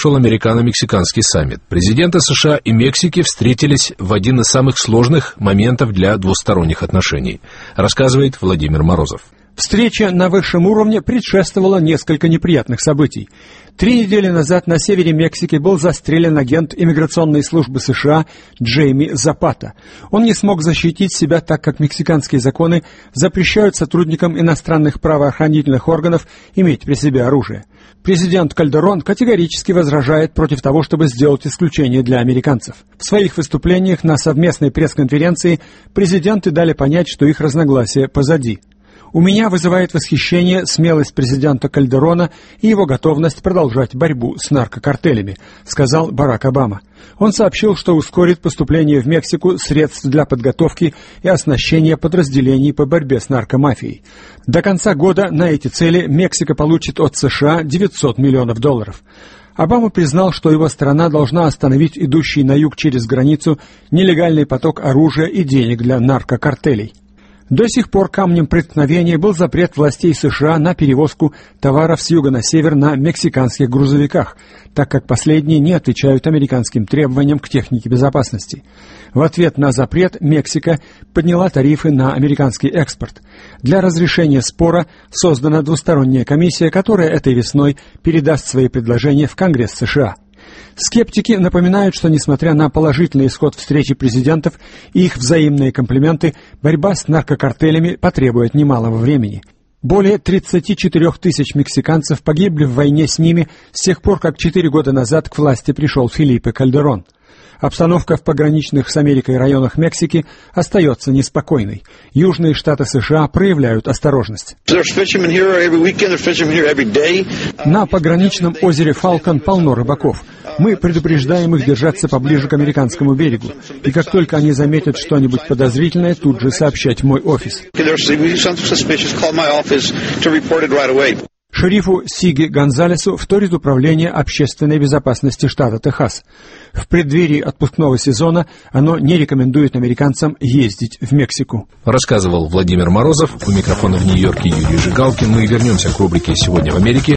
прошел американо-мексиканский саммит. Президенты США и Мексики встретились в один из самых сложных моментов для двусторонних отношений, рассказывает Владимир Морозов. Встреча на высшем уровне предшествовала несколько неприятных событий. 3 недели назад на севере Мексики был застрелен агент иммиграционной службы США Джейми Запата. Он не смог защитить себя, так как мексиканские законы запрещают сотрудникам иностранных правоохранительных органов иметь при себе оружие. Президент Кальдерон категорически возражает против того, чтобы сделать исключение для американцев. В своих выступлениях на совместной пресс-конференции президенты дали понять, что их разногласия позади. «У меня вызывает восхищение смелость президента Кальдерона и его готовность продолжать борьбу с наркокартелями», сказал Барак Обама. Он сообщил, что ускорит поступление в Мексику средств для подготовки и оснащения подразделений по борьбе с наркомафией. До конца года на эти цели Мексика получит от США $900 миллионов. Обама признал, что его страна должна остановить идущий на юг через границу нелегальный поток оружия и денег для наркокартелей. До сих пор камнем преткновения был запрет властей США на перевозку товаров с юга на север на мексиканских грузовиках, так как последние не отвечают американским требованиям к технике безопасности. В ответ на запрет Мексика подняла тарифы на американский экспорт. Для разрешения спора создана двусторонняя комиссия, которая этой весной передаст свои предложения в Конгресс США. Скептики напоминают, что несмотря на положительный исход встречи президентов и их взаимные комплименты, борьба с наркокартелями потребует немалого времени. Более 34 тысяч мексиканцев погибли в войне с ними с тех пор, как 4 года назад к власти пришел Фелипе Кальдерон. Обстановка в пограничных с Америкой районах Мексики остается неспокойной. Южные штаты США проявляют осторожность. На пограничном озере Фалкон полно рыбаков. Мы предупреждаем их держаться поближе к американскому берегу. И как только они заметят что-нибудь подозрительное, тут же сообщать в мой офис. Шерифу Сиги Гонзалесу вторит Управление общественной безопасности штата Техас. В преддверии отпускного сезона оно не рекомендует американцам ездить в Мексику. Рассказывал Владимир Морозов. У микрофона в Нью-Йорке Юрий Жигалкин. Мы вернемся к рубрике «Сегодня в Америке».